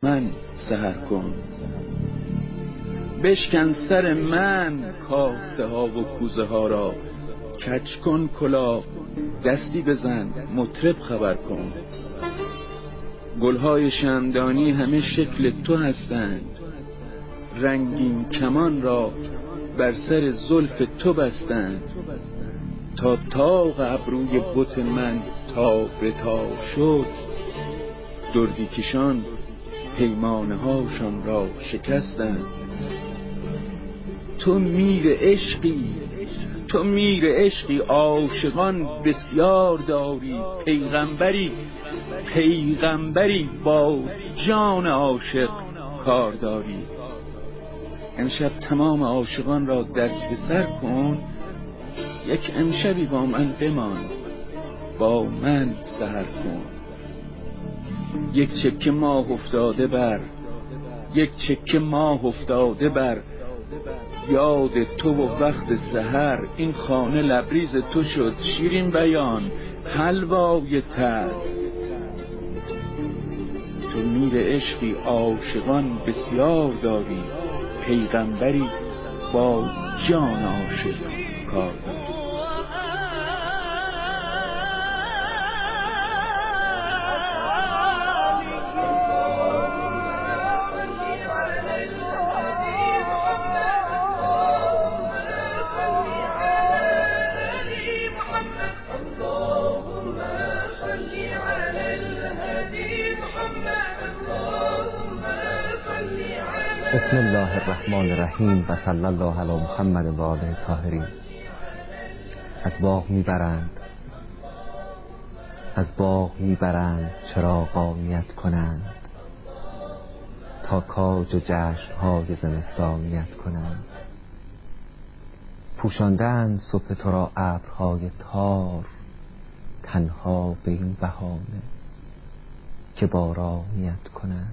من سحر کن، بشکن سر من کاسه ها و کوزه ها را، کج کن کلاه دستی بزن مطرب خبر کن. گلهای شمعدانی همه شکل تو هستند، رنگین کمان را بر سر زلف تو بستند. تا طاق ابروی بت من تا به تا شد، دردی کشان پیمانه هاشان را شکستند. تو میر عشقی عاشقان بسیار داری، پیغمبری با جان عاشق کار داری. امشب تمام عاشقان را در سر کن، یک امشبی با من بمان، با من سحر کن. یک چکه ماه افتاده بر یاد تو و وقت سحر، این خانه لبریز تو شد شیرین بیان حلوای تر. تو میر عشقی عاشقان بسیار داری، پیغمبری با جان عاشق کار داری. بسم الله الرحمن الرحیم و صلی الله علی محمد و آله الطاهرین. از باغ میبرند چراغانیت کنند، تا کاج جشن‌های زمستانیت کنند. پوشاندند صبح تو را ابرهای تار، تنها به این بهانه که بارانیت کنند.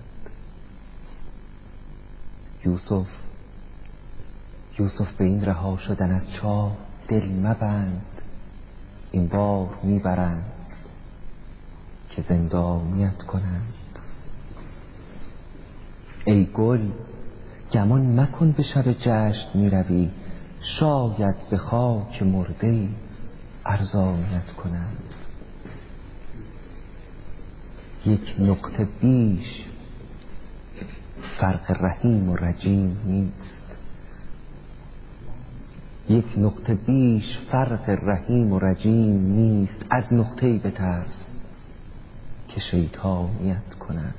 یوسف به این رها شدن از چاه دل مبند، این بار میبرند که زندانیت کنند. ای گل گمان مکن به شب جشن میروی، شاید به خاک مرده ارزانیت کنند. یک نقطه بیش فرق رحیم و رجیم نیست، یک نقطه بیش فرق رحیم و رجیم نیست. از نقطه‌ای بترس که شیطانیت کنند.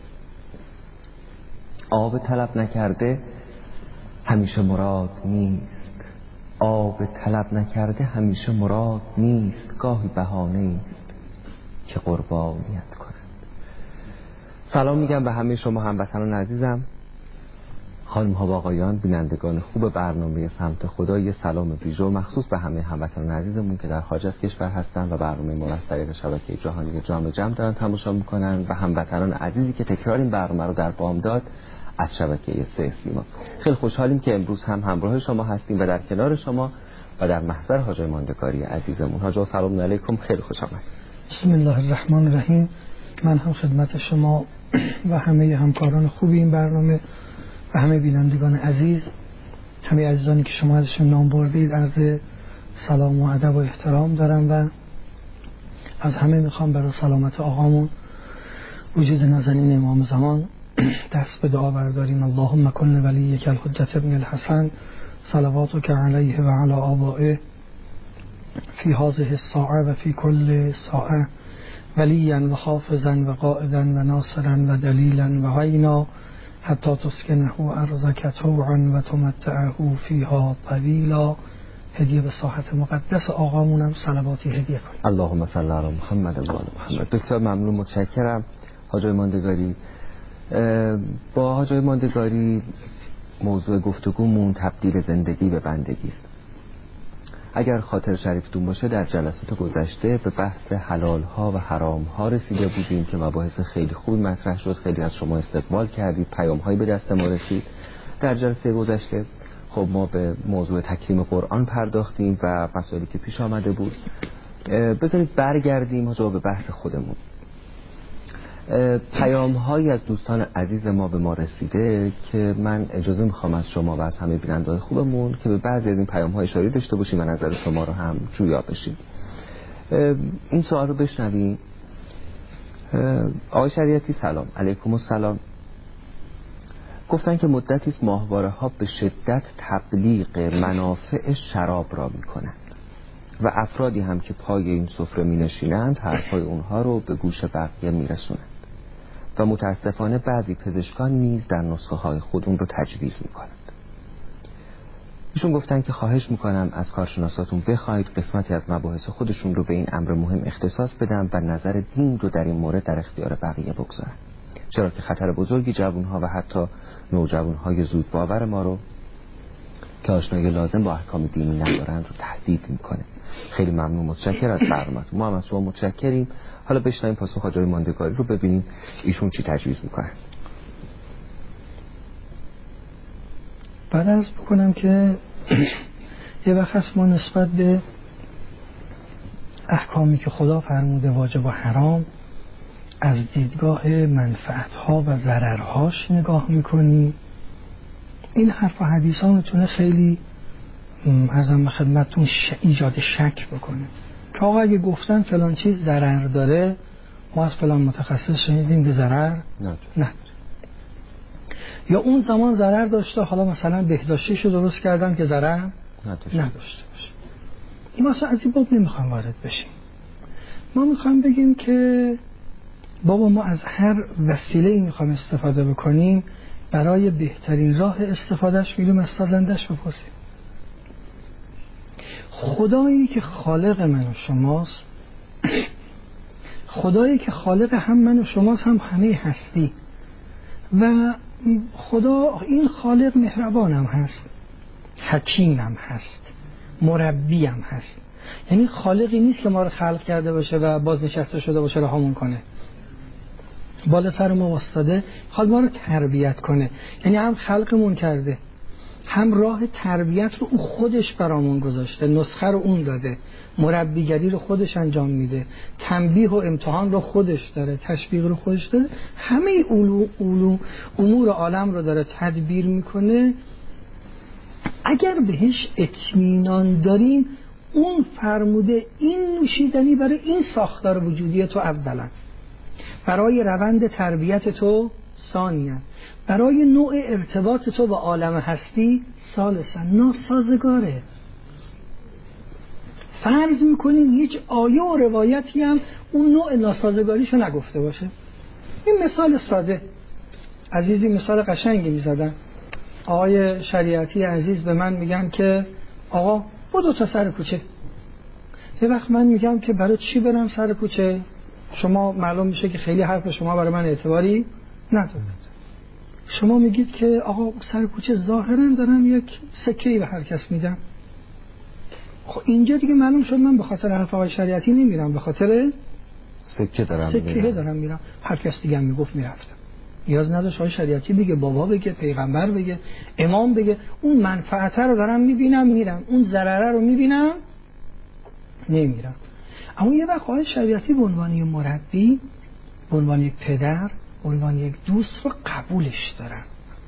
آب طلب نکرده همیشه مراد نیست، گاهی بهانه است که قربانیت کنند. سلام میگم به همه شما هموطنان عزیزم، خانم ها و آقایان، بینندگان خوب برنامه سمت خدا. یه سلام ویژه مخصوص به همه هموطنان عزیزمون که در خارج از کشور هستن و برنامه ما را از طریق شبکه جهانی جام جم دارن تماشا میکنن، و هموطنان عزیزی که تکرار این برنامه رو در بامداد از شبکه سه سیما. خیلی خوشحالیم که امروز هم همراه شما هستیم و در کنار شما و در محضر حاج ماندگاری عزیزمون. حاج سلام علیکم، خیلی خوش آمدید. بسم الله الرحمن الرحیم. من هم خدمت شما و همه همکاران خوب این برنامه و همه بینندگان عزیز، همه عزیزانی که شما ازشون نام بردید، عرض سلام و ادب و احترام دارم و از همه میخوام برای سلامت آقامون وجود نازنین امام زمان دست به دعا برداریم. اللهم کن ولیک الحجة ابن الحسن صلواتک علیه و علی آبائه فی هذه الساعه و فی کل ساعه ولیا و حافظا و قائدا و ناصرا و دلیلا و عینا حتی تسکنه ارضک طوعا و تمتعه فیها طویلا. هدیه به ساحت مقدس آقامونم صلواتی هدیه کنیم. اللهم صل علی محمد و آل محمد. بسیار ممنون، متشکرم حاج ماندگاری. با حاج ماندگاری موضوع گفتگومون تبدیل زندگی به بندگی است. اگر خاطر شریفتون باشه در جلسات گذشته به بحث حلال ها و حرام ها رسیده بودیم که مباحث خیلی خوب مطرح شد، خیلی از شما استقبال کردید، پیام هایی به دست ما رسید. در جلسه گذشته خب ما به موضوع تکریم قرآن پرداختیم و مسائلی که پیش آمده بود. بذارید برگردیم به بحث خودمون. پیام هایی از دوستان عزیز ما به ما رسیده که من اجازه میخوام از شما و از همه بیننده خوبمون که به بعضی از این پیام ها اشاره داشته باشیم و نظر شما رو هم جویا بشیم. این سوال رو بشنویم. آقای شریعتی سلام. علیکم السلام. گفتن که مدتی است ماهواره ها به شدت تبلیغ منافع شراب را میکنند و افرادی هم که پای این سفره می نشینند حرفای اونها رو به گوش بقیه می رسونند و متاسفانه بعضی پزشکان نیز در نسخه های خود اون رو تجویز می کنند. ایشون گفتن که خواهش میکنم از کارشناساتون بخواید قسمتی از مباحث خودشون رو به این امر مهم اختصاص بدن و نظر دین رو در این مورد در اختیار بقیه بگذارن، چرا که خطر بزرگی جوانها و حتی نوجوانهای زود باور ما رو که آشنایی لازم با احکام دینی ندارند رو تهدید میکنه. خیلی ممنون، متشکرم از برنامه‌تون. ما هم از شما متشکریم. حالا بشنویم پاسخ جای ماندگاری رو، ببینیم ایشون چی تجویز میکنن. بعد عرض بکنم که یه وقت ما نسبت به احکامی که خدا فرموده واجب و حرام از دیدگاه منفعت‌ها و ضررهاش نگاه میکنیم. این حرف و حدیثا میتونه خیلی ازم خدمتتون ایجاد شک بکنه که آقا اگه گفتن فلان چیز ضرر داره، ما از فلان متخصص شنیدیم به ضرر نداره، یا اون زمان ضرر داشته، حالا مثلا بهداشتیشو درست کردن که ضرر نداشته باشه. این مثلا از این باب نمیخوام وارد بشیم. ما میخوام بگیم که بابا ما از هر وسیله‌ای میخوام استفاده بکنیم، برای بهترین راه استفادهش میریم از سازندش بپرسیم. خدایی که خالق من و شماست، خدایی که خالق هم من و شماست هم همه هستی، و خدا این خالق مهربان هم هست، حکیم هم هست، مربی هم هست. یعنی خالقی نیست که ما رو خلق کرده باشه و بازنشسته شده باشه رهامون کنه، بالا سر ما واسطاده، خواهد ما رو تربیت کنه. یعنی هم خلقمون کرده، هم راه تربیت رو او خودش برامون گذاشته، نسخه رو اون داده، مربیگری رو خودش انجام میده، تنبیه و امتحان رو خودش داره، تشویق رو خودش داره، همه امور عالم رو داره تدبیر میکنه. اگر بهش اطمینان داریم، اون فرموده این نوشیدنی برای این ساختار وجودی تو اولا، برای روند تربیت تو ثانیاً، برای نوع ارتباط تو با عالم هستی ثالثاً، ناسازگاره. فرض میکنیم هیچ آیه و روایتی هم اون نوع ناسازگاریشو نگفته باشه. این مثال ساده، عزیزی مثال قشنگی میزدن. آقای شریعتی عزیز به من میگن که آقا بدو تا سر کوچه. یه وقت من میگم که برای چی برم سر کوچه؟ شما معلوم میشه که خیلی حرف شما برای من اعتباری نداره. شما میگید که آقا سر کوچه ظاهرا دارم یک سکه‌ای به هر کس میدم. خب اینجا دیگه معلوم شد من به خاطر حرف آقای شریعتی نمیرم، به خاطر سکه دارم میرم. هر کس دیگه هم میگفت میرفتم. نیاز نداشت آقای شریعتی بگه، بابا بگه، پیغمبر بگه، امام بگه. اون منفعت رو دارم میبینم میرم، اون ضرره رو میبینم نمیرم. اما یه وقت آقای شریعتی به عنوان یک مربی، به عنوان یک پدر، به عنوان یک دوست رو قبولش دارم،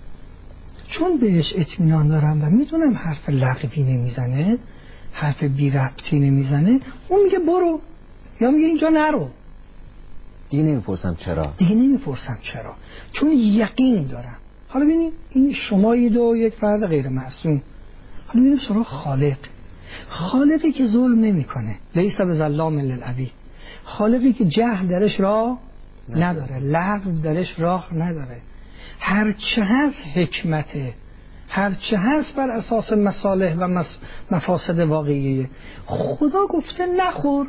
چون بهش اطمینان دارم و میدونم حرف لغوی نمیزنه، حرف بی ربطی نمیزنه. اون میگه برو، یا میگه اینجا نرو. دیگه نمیپرسم چرا، چون یقین دارم. حالا ببینید این شمایید و یک فرد غیر معصوم. حالا ببینید سراغ خالقی که ظلم نمیکنه، لیس بظلام للعبید، خالقی که جهل درش راه نداره، لغو درش راه نداره، هرچه هست حکمته، هرچه هست بر اساس مصالح و مفاسد واقعیه. خدا گفته نخور،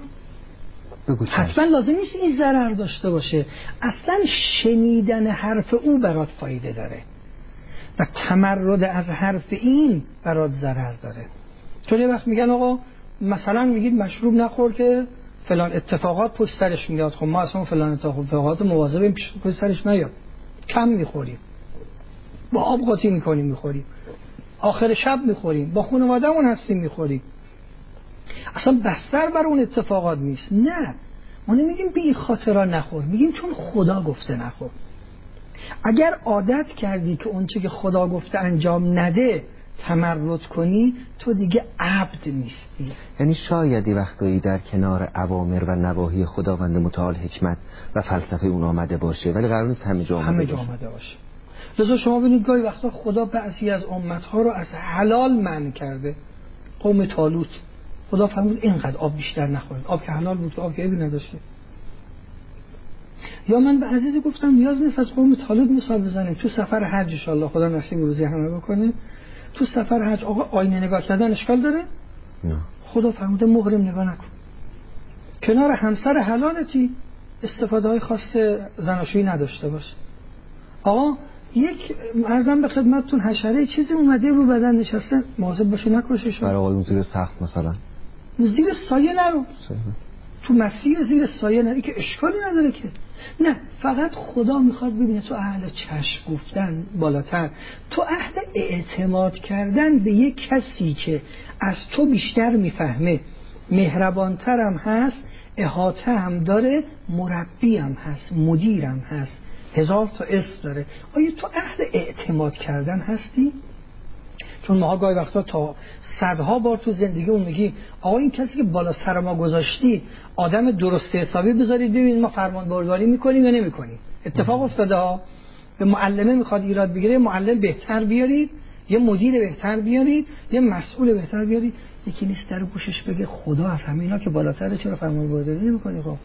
حتما لازم نیست این ضرر داشته باشه. اصلا شنیدن حرف او برات فایده داره و تمرد از حرف این برات ضرر داره. چون یه وقت میگن آقا مثلا میگید مشروب نخور که فلان اتفاقات پشت سرش میاد. خب ما اصلا فلان اتفاقات مواظبیم پشت سرش نیاد، کم میخوریم، با آب قاطی میکنیم میخوریم، آخر شب میخوریم، با خانواده‌مون هستیم میخوریم، اصلا بستر بر اون اتفاقات نیست. نه، ما نمیگیم بی خاطرا نخور، میگیم چون خدا گفته نخور. اگر عادت کردی که اون چه که خدا گفته انجام نده تمرد کنی، تو دیگه عبد نیستی. یعنی شایدی وقتایی در کنار اوامر و نواهی خداوند متعال حکمت و فلسفه اون آمده باشه، ولی قرار نیست همه جا آمده باشه. لذا شما ببینید گاهی وقتا خدا بعضی از امتها رو از حلال منع کرده. قوم طالوت خدا فرمود اینقدر آب بیشتر نخورید، آب که حلال بود، آب که عیبی نداشته. یا من به عزیزی گفتم نیاز نیست از قوم طالوت مثال بزنیم. تو سفر حج ان شاء الله خدا نصیب روزی همه بکنه، تو سفر حج آقا آینه نگاه کردن اشکال داره؟ نه. خدا فرموده محرم نگاه نکن. کنار همسر حلالتی استفاده های خاص زناشویی نداشته باش. آقا یک عرضم به خدمتتون حشره چیزی اومده رو بدن نشسته، مواظب باشی نکشش. برای آقایون زیر سقف مثلا زیر سایه نرو، تو مسیر زیر سایه نرو که اشکالی نداره که. نه، فقط خدا میخواد ببینه تو اهل چشم گفتن بالاتر، تو اهل اعتماد کردن به یک کسی که از تو بیشتر میفهمه، مهربانتر هم هست، احاطه هم داره، مربی هم هست، مدیر هم هست، 1000 تا اسم داره. آیا تو اهل اعتماد کردن هستی؟ چون ما گاهی وقتا تا صدها بار تو زندگی اون میگیم آقا این کسی که بالا سر ما گذاشتی آدم درست حسابی بذارید ببینید ما فرمان برداری میکنیم یا نمیکنیم. اتفاق افتاده ها، به معلمه میخواد ایراد بگیره، معلم بهتر بیارید، یه مدیر بهتر بیارید، یه مسئول بهتر بیارید، یکی نیست در گوشش بگه خدا از همینا که بالاتره چرا فرمان برداری نمیکنی؟ خب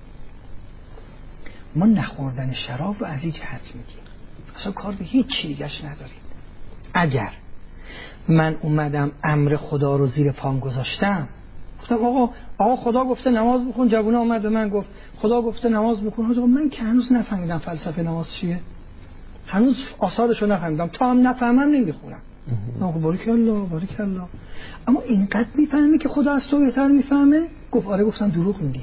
ما نخوردن شراب رو از این جهت میگیم، اصلا کار به هیچ چیزش ندارید. اگر من اومدم امر خدا رو زیر پام گذاشتم، گفتم آقا خدا گفته نماز بخون، جوونه اومد به من گفت خدا گفته نماز بخون، آقا من که هنوز نفهمیدم فلسفه نماز چیه، هنوز آثارشو نفهمیدم، تا هم نفهمم نمیخونم. آقا بارک الله. اما اینقدر میفهمی که خدا از تو بهتر میفهمه؟ گفت آره. گفتم دروغ میگی.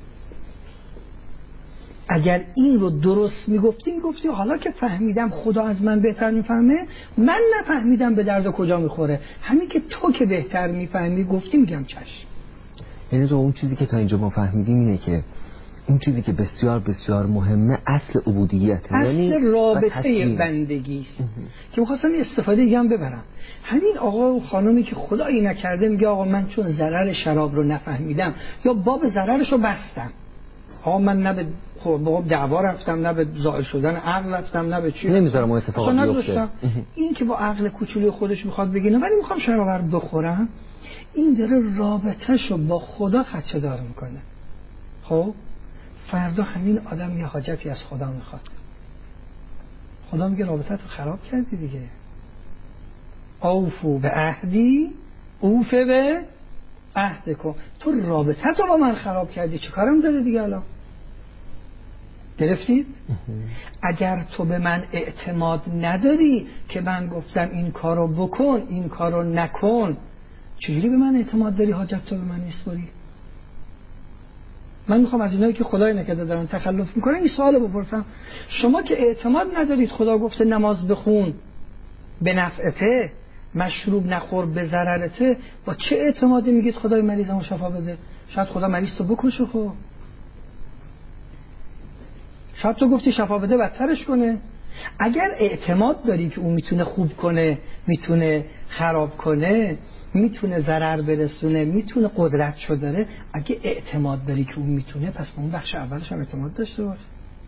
اگر این رو درست میگفتی حالا که فهمیدم خدا از من بهتر میفهمه، من نفهمیدم به درد کجا میخوره، همین که تو که بهتر میفهمی گفتی میگم چشم. یعنی اون چیزی که تا اینجا ما فهمیدیم اینه که اون چیزی که بسیار بسیار مهمه اصل عبودیته، اصل رابطه بندگی است که می‌خواستم استفاده دیگه هم ببرم. همین آقا و خانمی که خدایی نکرده میگه آقا من چون ضرر شراب رو نفهمیدم یا باب ضررش رو بستم، آقا من نه به دعوا رفتم، نه به زائل شدن عقل رفتم، نه به چی، نمیذارم اون اتفاق بیفته. این که با عقل کوچولوی خودش میخواد بگینه ولی میخوام شراب رو بخورم، این داره رابطه‌شو با خدا خدشه‌دار میکنه. خب فردا همین آدم یه حاجتی از خدا میخواد، خدا میگه رابطه تو خراب کردی دیگه. اوفو به عهدی اوفه به عهدکم، تو رابطه تو با من خراب کردی، چه کارم داره دیگه الان؟ گرفتید؟ اگر تو به من اعتماد نداری که من گفتم این کارو بکن این کارو نکن، چجوری به من اعتماد داری حاجت تو به من نیسپاری؟ من میخوام از اینایی که خدای نکرده دارن تخلف میکنن این سوالو بپرسم، شما که اعتماد ندارید خدا گفته نماز بخون به نفعته، مشروب نخور به ضررته، با چه اعتمادی میگید خدای مریضمو شفا بده؟ شاید خدا مریض تو بکشه، خب شاید تو گفتی شفا بده بدترش کنه. اگر اعتماد داری که اون میتونه خوب کنه، میتونه خراب کنه، میتونه ضرر برسونه، میتونه قدرتشو داره، اگه اعتماد داری که اون میتونه، پس به اون بخش اولش هم اعتماد داشته باش.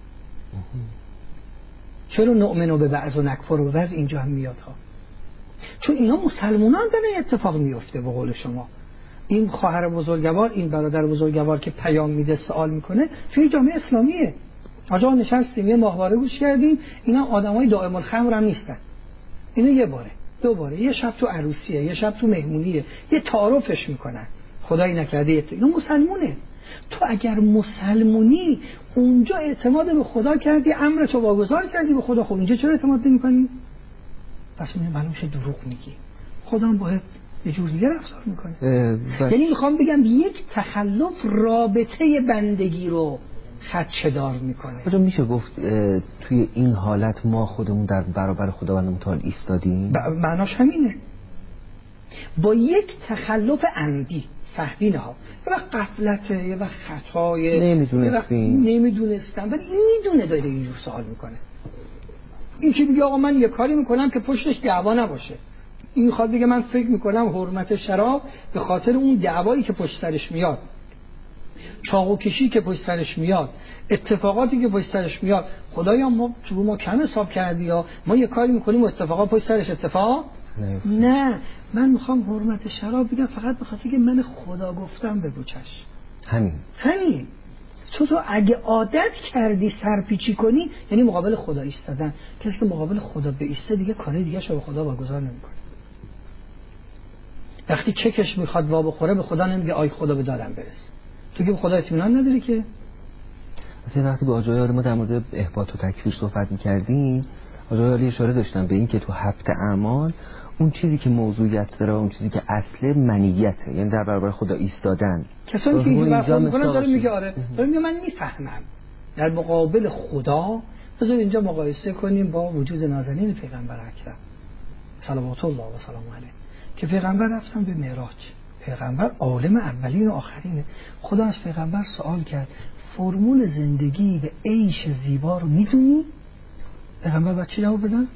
چرا نؤمن به بعض و نکفر به بعض اینجا هم میاد ها؟ چون اینا مسلمانان داره اتفاق میفته. به قول شما این خواهر بزرگوار، این برادر بزرگوار که پیام میده سوال میکنه توی جامعه اسلامیه، آجا نشستیم یه ماهواره گوش کردیم، اینا آدمای دائم الخمر هم نیستن، اینا یه باره دو باره، یه شب تو عروسیه، یه شب تو مهمونیه، یه تعارفش میکنن، خدایی نکرده اینا مسلمونه. تو اگر مسلمونی اونجا اعتماد به خدا کردی، امرتو واگذار کردی به خدا، خب اینجا چرا اعتماد نمی‌کنی؟ پس معلوم شه دروغ میگی، خدا هم باید یه جور دیگه رفتار میکنه. یعنی میخوام بگم یک تخلف رابطه بندگی رو خدشه‌دار میکنه. آجا میشه گفت توی این حالت ما خودمون در برابر خداوند متعال ایستادیم؟ معناش همینه. با یک تخلف عمدی فهمینه ها، یه وقت غفلته، یه وقت خطایه، نمیدونستم، ولی این میدونه داره اینجور سوال میکنه. این که بگه آقا من یه کاری میکنم که پشتش دعوا نباشه، این میخواد بگه من فکر میکنم حرمت شراب به خاطر اون دعوایی که پشت سرش میاد، چاقو کشی که پشت سرش میاد، اتفاقاتی که پشت سرش میاد. خدایا ما کم حساب کردی یا ما یه کاری میکنیم و اتفاقات پشت سرش اتفاق نه. من میخوام حرمت شراب بگم فقط به خاطر که من خدا گفتم بگو چش. همین تو اگه عادت کردی سرپیچی کنی یعنی مقابل خدا ایستادن. کسی که مقابل خدا بیسته دیگه کاری دیگه شو به خدا واگذار نمیکنه. وقتی چکش میخواد وا بخوره به خدا نمیگه آی خدا به دادم برس. تو که به خدا اطمینان نداری که. مثلا وقتی با آجای ما در مورد احباط و تکفیر صحبت می‌کردیم، آجای اشاره داشتن به این که تو هفت اعمال اون چیزی که موضوعیت داره، اون چیزی که اصل منیته، یعنی در برابر خدا ایستادن. کسانی که این بحث می‌کنن داره میگه آره، داره میگه من میفهمم در مقابل خدا. بذار اینجا مقایسه کنیم با وجود نازنین پیغمبر اکرم صلوات الله و سلام علیه که پیغمبر رفتن به معراج. پیغمبر عالم اولین و آخرینه. خدا از پیغمبر سوال کرد فرمول زندگی و عیش زیبا رو میدونی؟ پیغمبر باید چی جواب بدن؟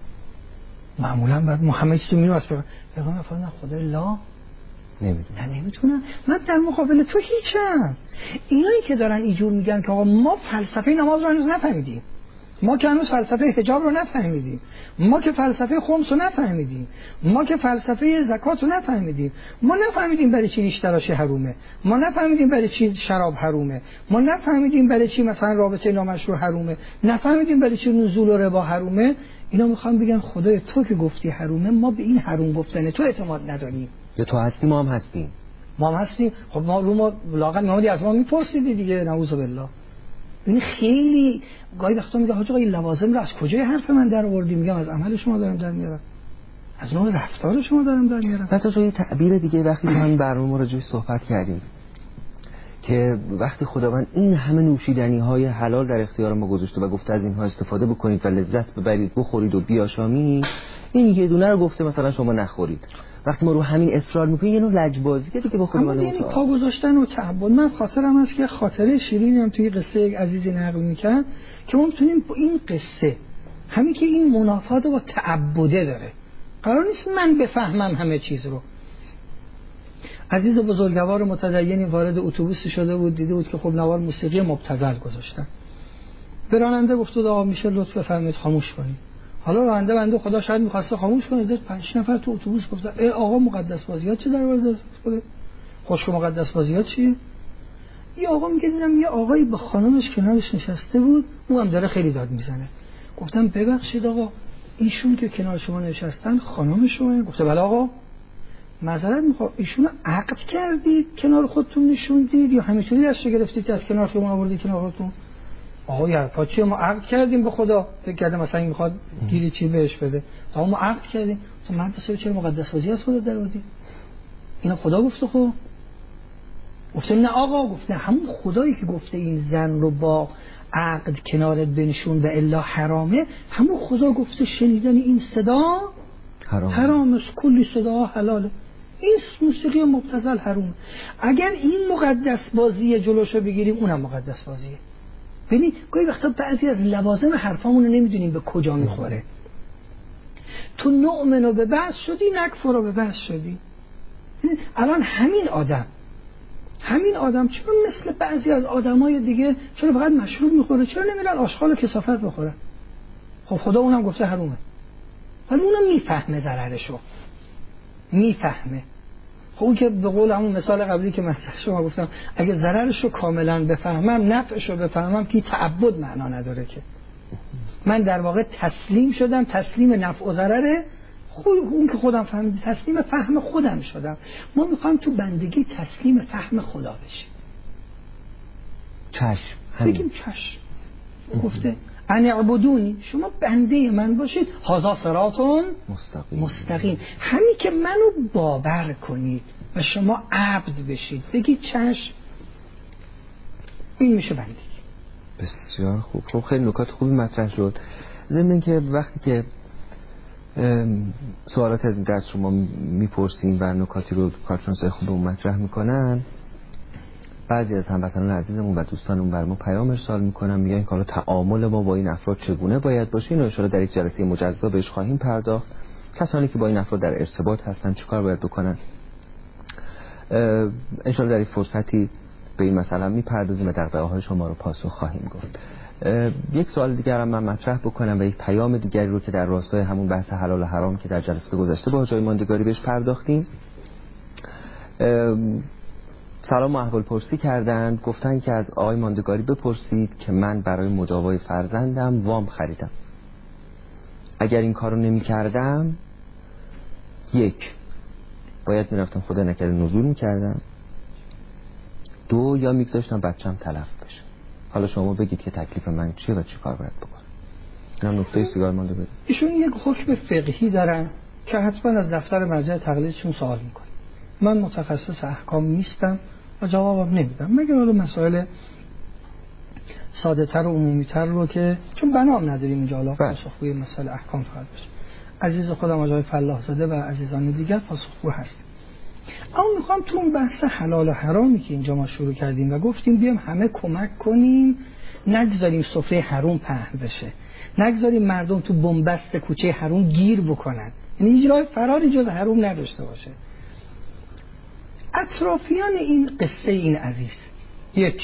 معمولا باید محمد چی تو میدونی؟ پیغمبر فرمودن خدا لا نمیتونم. من در مقابل تو هیچم. اینایی که دارن اینجور میگن که آقا ما فلسفه نماز رو هنوز نفهمیدیم، ما که هنوز فلسفه حجاب رو نفهمیدیم، ما که فلسفه خمس رو نفهمیدیم، ما که فلسفه زکات رو نفهمیدیم، ما نفهمیدیم برای چی ریش تراشی حرومه، ما نفهمیدیم برای چی شراب حرومه، ما نفهمیدیم برای چی مثلا رابطه نامشروع حرومه، نفهمیدیم برای چی نزول و ربا حرومه. اینا میخوان بگن خدای تو که گفتی حرومه ما به این حروم گفتن تو اعتماد نداریم. یا تو هستی ما هم هستیم. خب ما لااقل محمدی از ما میپرسیدی دیگه. نعوذ بالله. این خیلی گاهی وقتا میگه حاج آقا این لوازم رو از کجای حرف من در آوردی؟ میگم از عمل شما دارم در میارم، از نوع رفتار شما دارم در میارم. حتی تو یه تعبیر دیگه وقتی تو همین برنامه راجعش صحبت کردیم که وقتی خداوند این همه نوشیدنی های حلال در اختیار ما گذاشته و گفته از اینها استفاده بکنید و لذت ببرید، بخورید و بیاشامید، این یه دونه رو گفته مثلا شما نخورید. وقتی ما رو همین اصرار میکنیم یه نوع لجبازی که دیگه با خودمون یعنی پا گذاشتن و تعبد. من خاطرم هست که خاطره شیرینی هم توی قصه یک عزیزی نقل میکرد که ما میتونیم با این قصه همین که این منافات با تعبده داره، قرار نیست من بفهمم همه چیز رو. عزیز بزرگوار متدینی وارد اتوبوس شده بود، دیده بود که خب نوار موسیقی مبتذل گذاشتن. به راننده گفت آقا میشه لطف بفرمایید خاموش کنید. حالا راننده بنده خدا شاید می‌خواسته خاموش کنه، دید 5 نفر تو اتوبوس گفتن ای آقا مقدس بازیات چه در ورزش خوده؟ خوشو مقدس بازیات چیه؟ یه آقا میگه دیدم یه آقایی با خانمش کنارش نشسته بود، اون هم داره خیلی داد میزنه. گفتم ببخشید آقا ایشون که کنار شما نشستن خانم شما؟ گفته بله آقا. معذرت میخوام ایشونو عقد کردید کنار خودتون نشوندید یا همینطوری دستش گرفتید از کنار شما آوردید کنار خودتون؟ آقا یا پاچی ما عقد کردیم به خدا. فکر کردم مثلا این میخواد گیری چی بهش بده. آقا ما عقد کردیم. مثلا من پس چرا مقدس بازی از خدا درآوردی؟ اینا خدا گفته خب. گفته نه آقا. گفته همون خدایی که گفته این زن رو با عقد کنارت بنشون و الا حرامه، همون خدا گفته شنیدن این صدا حرامه، کلی صدا حلاله. این موسیقی مبتذل حرامه. اگر این مقدس بازی جلوشو بگیریم اونم مقدس بازیه. ببین گاهی وقتا بعضی از لوازم حرفامون رو نمیدونیم به کجا میخوره. تو نؤمنو به بعض شدی، نکفرو به بعض شدی. الان همین آدم چرا مثل بعضی از آدمای دیگه چرا فقط مشروب میخوره؟ چرا نمیرن آشغال و کثافت بخوره؟ خب خدا اونم گفته حرومه، ولی اونم میفهمه ضررشو، میفهمه. خب اون که به قول همون مثال قبلی که مثلا شما گفتم اگه ضررشو کاملا بفهمم نفعشو بفهمم که تعبد معنا نداره، که من در واقع تسلیم شدم، تسلیم نفع و ضرره اون که خودم فهمیدم، تسلیم فهم خودم شدم. ما میخوایم تو بندگی تسلیم فهم خدا بشیم. بگیم چشم گفته ان اعبدونی، شما بنده من باشید، هذا صراط مستقیم. همین که منو باور کنید و شما عبد بشید، بگید چشم، این میشه بندگی. بسیار خوب. خب خیلی نکات خوبی مطرح شد. ضمن که وقتی که سوالاتی از این درس رو ما میپرسیم و نکاتی رو کارشناسای خوبمون مطرح میکنن. بعضی از هموطنان عزیزمون و دوستانمون بر ما پیام ارسال میکنن، میگن که حالا تعامل ما با این افراد چگونه باید باشه. اینو ان شاءالله در یک جلسه مجزا بهش خواهیم پرداخت. کسانی که با این افراد در ارتباط هستن چیکار باید بکنن، ان شاءالله در این فرصتی به این مسئله میپردازیم و دغدغه‌های شما رو پاسخ خواهیم گفت. یک سوال دیگر هم من مطرح بکنم و یک پیام دیگری رو که در راستای همون بحث حلال و حرام که در جلسه گذشته با جای ماندگاری بهش پرداختیم. سلام و احوال پرسی کردند، گفتن که از آقای ماندگاری بپرسید که من برای مداوای فرزندم وام خریدم. اگر این کارو نمی کردم، یک، باید میرفتم خدا نکرده نزول میکردم، دو، یا میگذاشتم بچم تلف بشه. حالا شما بگید که تکلیف من چیه و چی کار باید بکنم. اینم نکته سیگار مانده بده. ایشون یک حکم فقهی دارن که حتما از دفتر مرجع تقلیدشون سوال میکنه. من متخصص احکام نیستم و جوابم نمیدم، مگر حالا مسائل ساده تر و عمومی تر رو که چون بنام نداریم اینجا حالا پاسخگوی مسائل احکام فقط بشه. عزیز خودم آقای فلاح زاده و عزیزان دیگر پاسخگو هستیم. اما میخوام تو اون بحث حلال و حرامی که اینجا ما شروع کردیم و گفتیم بیام همه کمک کنیم، نگذاریم سفره حرام پهن بشه، نگذاریم مردم تو بنبست کوچه حرام گیر بکنن، یعنی هیچ راه فراری جز حرام نداشته باشه. اطرافیان این قصه این عزیز، یک،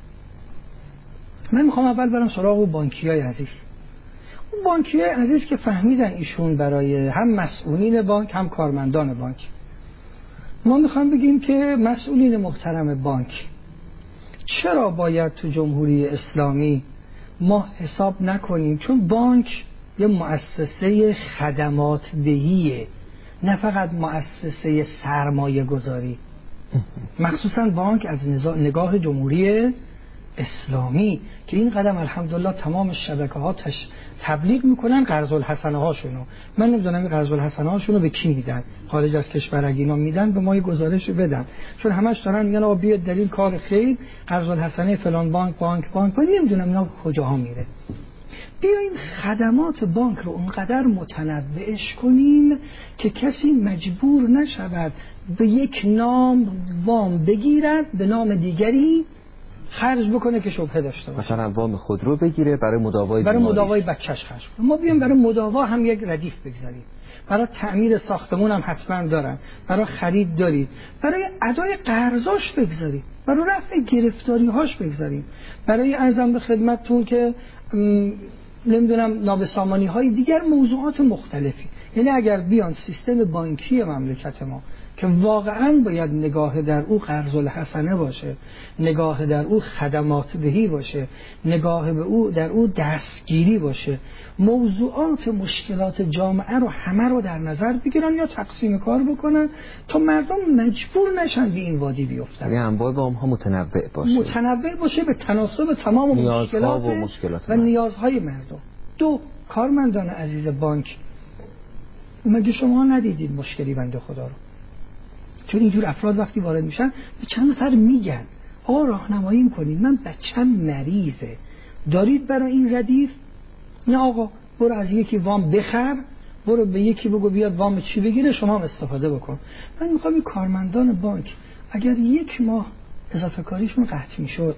من میخوام اول برم سراغ اون بانکیای عزیز. اون بانکیای عزیز که فهمیدن ایشون برای هم مسئولین بانک هم کارمندان بانک، ما میخوام بگیم که مسئولین محترم بانک، چرا باید تو جمهوری اسلامی ما حساب نکنیم؟ چون بانک یه مؤسسه خدمات دهیه، نه فقط مؤسسه سرمایه گذاری. مخصوصا بانک از نگاه جمهوری اسلامی که این قدم الحمدلله تمام شبکه‌ها تبلیغ میکنن قرض الحسنه هاشونو. من نمیدونم این قرض الحسنه هاشونو به کی میدن، خارج از کشور اگه اینا میدن به ما یه گزارش بدن، چون همش دارن میگن آقا بیاد دلیل کار خیر قرض الحسنه فلان بانک نمیدونم اینا کجاها میره. بیاین خدمات بانک رو اونقدر متنوعش کنیم که کسی مجبور نشود به یک نام وام بگیرد به نام دیگری خرج بکنه که شبهه داشته باشه. مثلا وام خودرو بگیره برای مداوای بچه‌ش خرج کنه. ما بیایم برای مداوا هم یک ردیف بگذاریم، برای تعمیر ساختمون هم حتما دارن، برای خرید دارید، برای ادای قرضاش بگذاریم، برای رفع گرفتاری‌هاش بگذاریم، برای ارزم به خدمتتون که نمیدونم نابسامانی‌های دیگر، موضوعات مختلفی. یعنی اگر بیان سیستم بانکی مملکت ما که واقعا باید نگاه در او قرض الحسنه باشه، نگاه در او خدمات دهی باشه، نگاه به او در او دستگیری باشه، موضوعات مشکلات جامعه رو همه رو در نظر بگیرن یا تقسیم کار بکنن تا مردم مجبور نشن به این وادی بیفتن. یعنی انواع وام ها متنوع باشه به تناسب تمام مشکلات و نیازهای مردم. دو، کارمندان عزیز بانک، مگه شما ندیدید مشکلی بنده خدا رو؟ چون اینجور افراد وقتی وارد میشن به چند نفر میگن آقا راهنمایی میکنید، من بچم مریضه، دارید برای این ردیف؟ نه آقا برو از یکی وام بخر، برو به یکی بگو بیاد وام چی بگیره، شما هم استفاده بکن. من میخوام این کارمندان بانک اگر یک ماه اضافه کاریشون قطع میشد،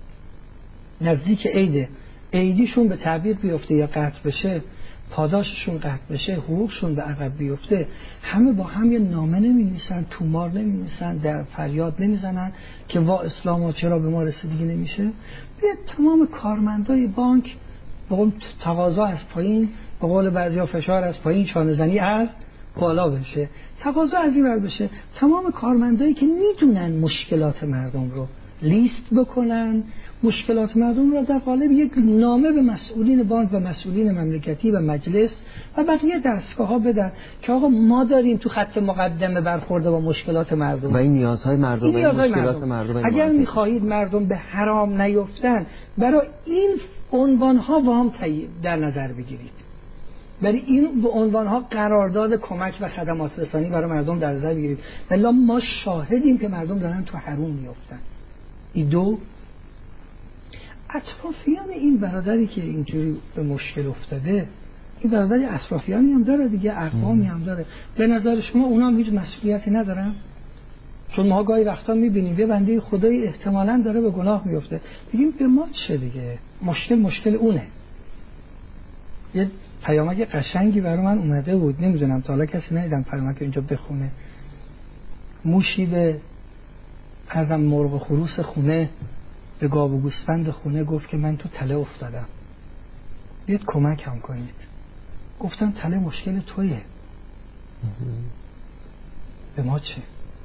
نزدیک عیدیشون به تعبیر بیفته یا قطع بشه، پاداششون قطع بشه، حقوقشون به عقب بیفته، همه با هم یه نامه نمی‌نویسن، تومار نمی‌نویسن، در فریاد نمیزنن که وا اسلام چرا به ما رسیدگی نمیشه؟ بیاد تمام کارمندای بانک به قول تقاضا از پایین، به قول بعضیا فشار از پایین، شانه زنی از بالا بشه، تقاضا از این ور بشه. تمام کارمندایی که میدونن مشکلات مردم رو لیست بکنن، مشکلات مردم رو در قالب یک نامه به مسئولین بانک و مسئولین مملکتی و مجلس و بقیه دستگاه ها بدن که آقا ما داریم تو خط مقدمه برخورده با مشکلات مردم و این نیازهای مردم و مشکلات مردم. اگر میخواهید مردم به حرام نیفتن، برای این عنوان ها وام در نظر بگیرید، برای این به عنوان ها قرارداد کمک و خدمات رسانی برای مردم در نظر بگیرید. ولی ما شاهدیم که مردم دارن تو حرام میفتن. این دو، اطرافیان این برادری که اینجوری به مشکل افتاده این برادر اطرافیانی هم داره دیگه، اقوامی هم داره. به نظر شما اونا هم هیچ مسئولیتی ندارن؟ چون ما گاهی وقتا میبینیم یه بنده خدایی احتمالاً داره به گناه میفته، بگیم به ما چه دیگه، مشکل اونه. یه پیامک قشنگی برای من اومده بود، نمیدونم تا حالا کسی ندیدم پیامک اینجا بخونه. موشی به ازم مرغ و خروس خونه، به گاو و گوسفند خونه گفت که من تو تله افتادم، بیاید کمک هم کنید. گفتم تله مشکل تویه، به ما چه؟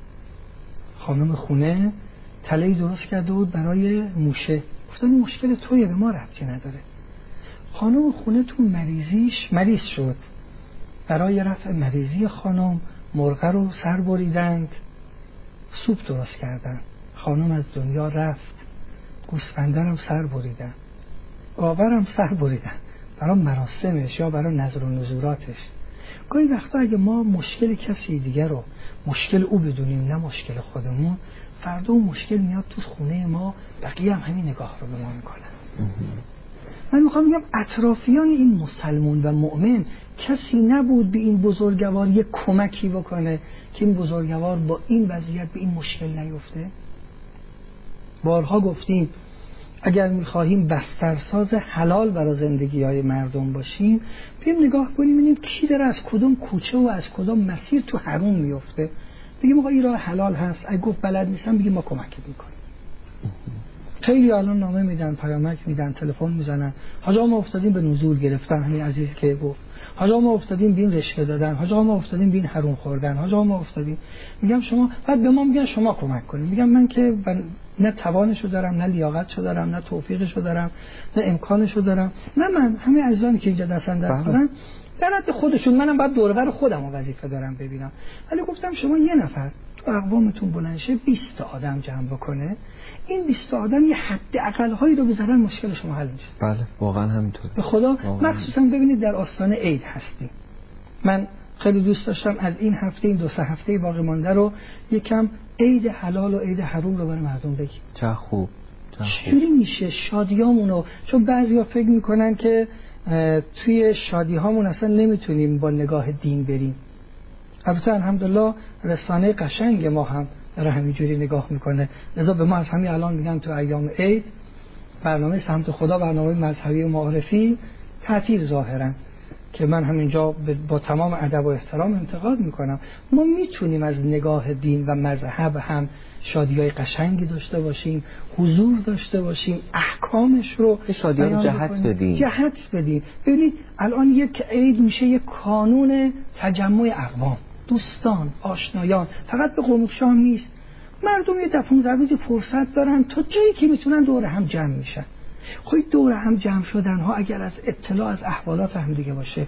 خانم خونه تله‌ای درست کرده بود برای موشه، گفتم این مشکل تویه، به ما ربطی نداره. خانم خونه تو مریض شد، برای رفع مریضی خانم مرغ رو سر بریدند، سوپ درست کردن. خانم از دنیا رفت، گوسفندرم سر بریدن، گاورم سر بریدن برای مراسمش یا برای نظر و نذوراتش. گاهی وقتا اگه ما مشکل کسی دیگر رو مشکل او بدونیم نه مشکل خودمون، فردا اون مشکل میاد تو خونه ما، بقیه هم همین نگاه رو به ما میکنن. من میخوام بگم اطرافیان این مسلمون و مؤمن کسی نبود به این بزرگوار یک کمکی بکنه که این بزرگوار با این وضعیت به این مشکل نیفته. بارها گفتیم اگر میخواهیم بسترساز حلال برای زندگی های مردم باشیم، بیم نگاه کنیم ببینیم کی داره از کدوم کوچه و از کدوم مسیر تو حرام میفته، بگیم آقا این راه حلال هست، اگه گفت بلد نیستم بگیم ما کمکت میکنیم. خیلی الان نامه میدن، پیامک میدن، تلفن میزنن، حاج آقا ما افتادیم به نزول گرفتن، همین عزیز که گفت حاج آقا ما افتادیم بین رشوه دادن، حاج آقا ما افتادیم بین حرام خوردن، حاج آقا ما افتادیم. میگم شما بعد به ما میگن شما کمک کنید. میگم من که نه توانشو دارم، نه لیاقتشو دارم، نه توفیقشو دارم، نه امکانشو دارم، نه من همه عزیزانی که اینجا دستن در کارن در حد خودشون، منم بعد دور و بر خودم وظیفه دارم ببینم. ولی گفتم شما یه نفر تو اقوامتون بلند شه 20 تا آدم جمع بکنه، این 20 تا آدم یه حد اقل هایی رو بذارن مشکل شما حل میشه. بله واقعا همینطوره. به خدا مخصوصا ببینید در آستانه عید هستیم. من خیلی دوست داشتم از این هفته این 2-3 هفته باقی مانده رو یکم عید حلال و عید حرام رو برای مردم بگیم. چه خوب. چجوری میشه شادیامونو، چون بعضیا فکر میکنن که توی شادی هامون اصلا نمیتونیم با نگاه دین بریم. البته الحمدلله رسانه قشنگ ما هم داره همینجوری نگاه میکنه، لذا به ما از همین الان میگن تو ایام عید برنامه سمت خدا، برنامه مذهبی و معارفی تعطیل ظاهرا، که من همینجا با تمام ادب و احترام انتقاد میکنم. ما میتونیم از نگاه دین و مذهب هم شادیای قشنگی داشته باشیم، حضور داشته باشیم، احکامش رو شادی‌ها رو جهت بدیم. ببینید الان یک عید میشه یک کانون تجمع اقوام، دوستان، آشنایان، فقط به قوم شام نیست. مردم یه 15 روزی فرصت دارن تا جایی که میتونن دور هم جمع میشن. خب دور هم جمع شدن ها اگر از اطلاع از احوالات هم دیگه باشه،